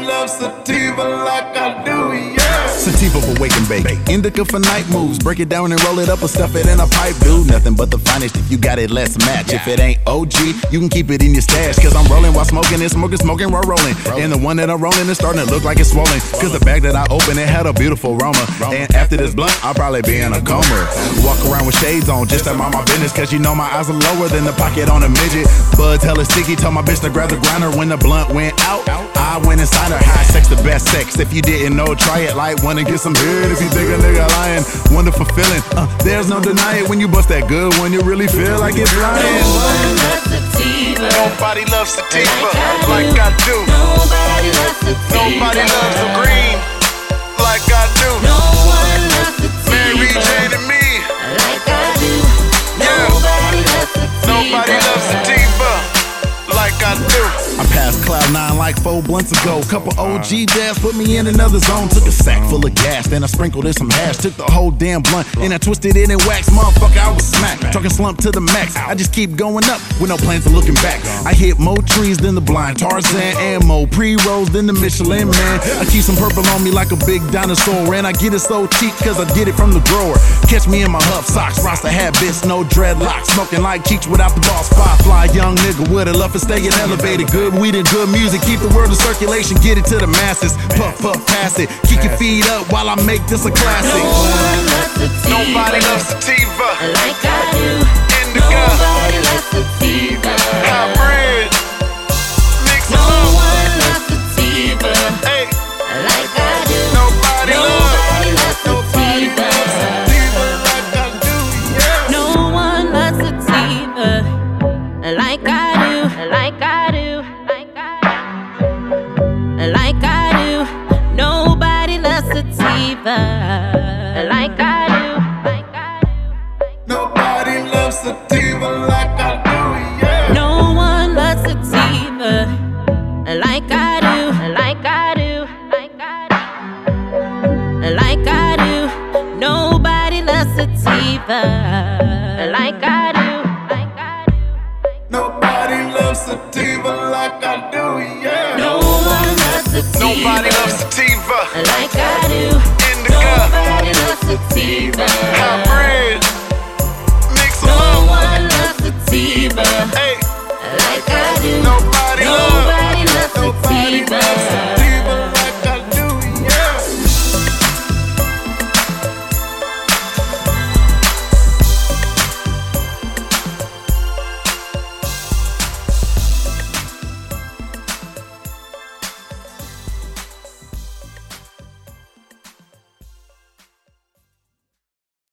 loves sativa like I do, yeah. Sativa for wake and bake, indica for night moves. Break it down and roll it up or stuff it in a pipe, dude. Nothing but the finest. If you got it, let's match. If it ain't OG, you can keep it in your stash. Cause I'm rolling while smoking and smoking while rolling. And the one that I'm rolling is starting to look like it's swollen. Cause the bag that I opened, it had a beautiful aroma. And after this blunt, I'll probably be in a coma. Walk around with shades on just to mind my business. Cause you know my eyes are lower than the pocket on a midget. Buds hella sticky, told my bitch to grab the grinder. When the blunt went out, I went inside her. High sex, the best sex. If you didn't know, try it. Like wanna get some head. If you think a nigga lying, wonderful feeling. There's no denying when you bust that good one. You really feel like it's lying. Nobody loves sativa like I do. Nobody loves sativa. Nobody loves the green like I do. No one loves sativa. Mary Jane and me like I do. Yeah. Nobody loves sativa. Nobody loves sativa like I do. I passed Cloud9 like 4 blunts ago. Couple OG dabs put me in another zone. Took a sack full of gas, then I sprinkled in some hash. Took the whole damn blunt, and I twisted it in wax. Motherfucker, I was smacked. Talking slump to the max. I just keep going up with no plans of looking back. I hit more trees than the blind Tarzan, and more pre-rolls than the Michelin Man. I keep some purple on me like a big dinosaur, and I get it so cheap cause I get it from the grower. Catch me in my Huff socks, Rasta habits, no dreadlocks. Smoking like Cheech without the boss. Fly young nigga with a love for staying elevated. Good weed and good music, keep the word in circulation, get it to the masses. Puff, pass it, kick your feet up while I make this a classic. Nobody loves sativa like I do. Indica, Nobody loves sativa. hybrid, mix No them up. one loves sativa Hey, like I do. nobody Nobody loves sativa sativa. like I do, yeah. No one loves sativa like I do. Like I do. Like I do. Nobody loves sativa like I do. Nobody loves sativa like I do, yeah. No one loves sativa like I do. Like I do. Like I do. Nobody loves sativa like I do. Nobody loves sativa like I do, yeah. No one loves sativa. Nobody loves sativa like I do. Indica, Nobody loves sativa. hybrid, mix them No up. one loves sativa Hey, like I do. nobody Nobody loves nobody sativa.